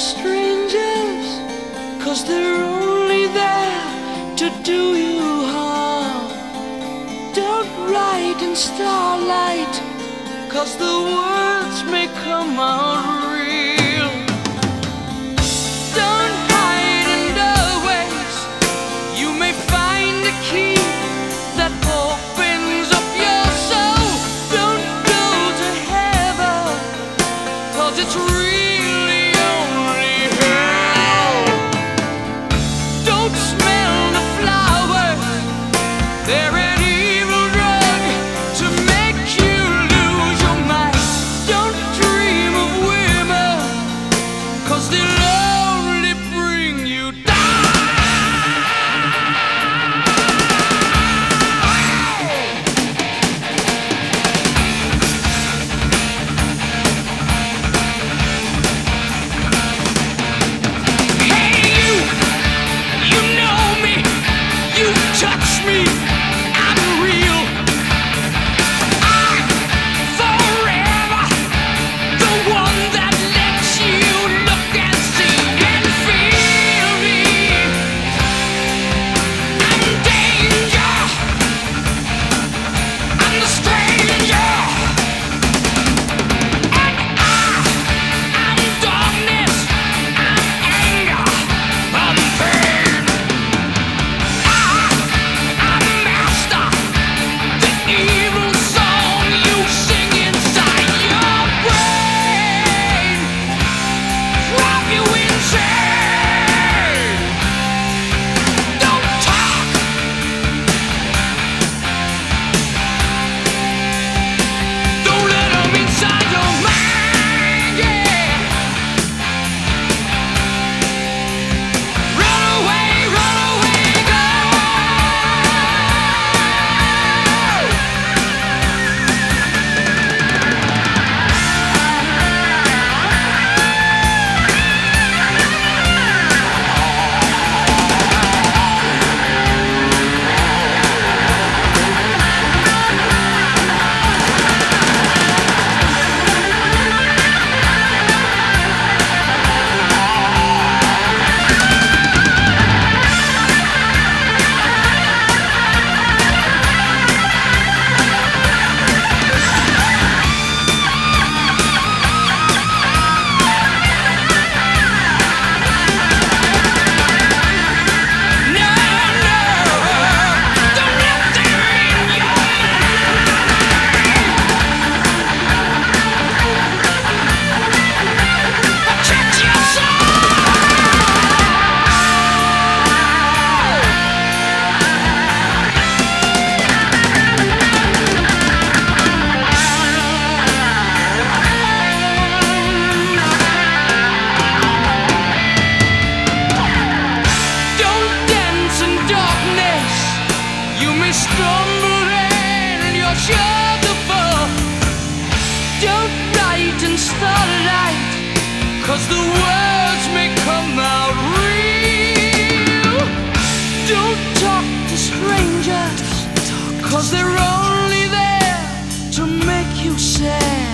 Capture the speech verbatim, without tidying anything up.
strangers, 'cause they're only there to do you harm. Don't write in starlight, 'cause the words may come out real. Don't hide in doorways, you may find the key that opens up your soul. Don't go to heaven, 'cause it's really only hell. Don't smell the flowers, they're an evil drug to make you lose your mind. Don't dream of women, 'cause they'll only bring you down. Hey you, you know me, you touch me, I'm real. I'm forever the one that lets you look and see and feel me. I'm danger, I'm the stranger, and I, I'm darkness, I'm anger, I'm pain. I, I'm master, the evil song you sing inside your brain, drive you insane. Don't talk, don't let 'em inside your mind, yeah. Run away, run away, go. No, no, don't let them in your mind. Protect your soul. Don't dance in darkness, you may stumble and you're sure to fall. Don't write in starlight, 'cause the words may come out real. Don't talk to strangers, 'cause they're only there to make you sad.